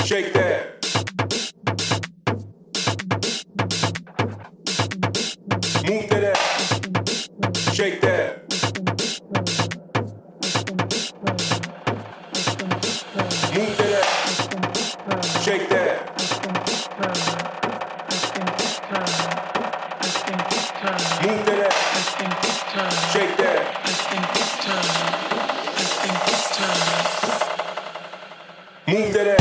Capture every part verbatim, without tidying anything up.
Shake that. Move to that. Shake that. Move to that. Shake that. Move to that. Shake that. Move to that.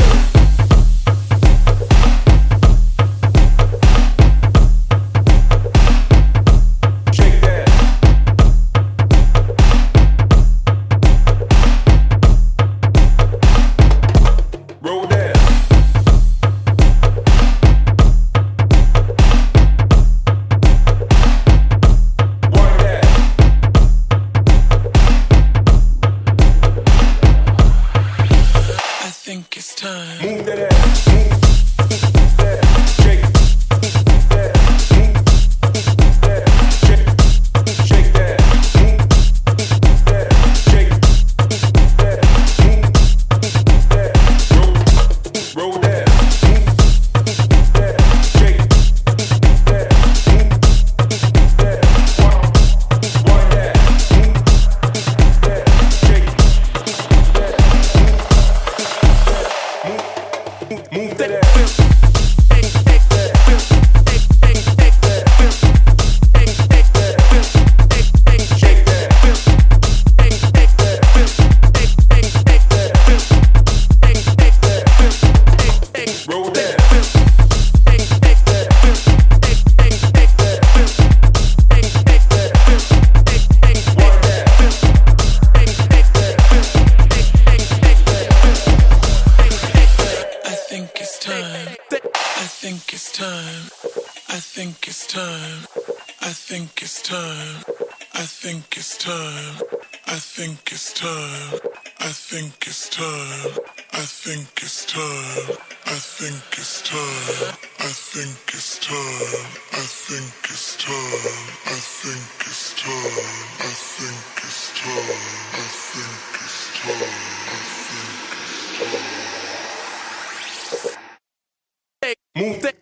Move that ass, move that, shake that, move that, shake, shake that, move that, shake that, move that, roll, roll that, move that, shake that, move that, walk, walk that, move that, shake that, move. Move that ass. Shake that. Roll that. I think it's time. I think it's time. I think it's time. I think it's time. I think it's time. I think it's time. I think it's time. I think it's time. I think it's time. I think it's time. I think it's time. I think it's time. I think it's time. I think it's time. I think it's time. Move that.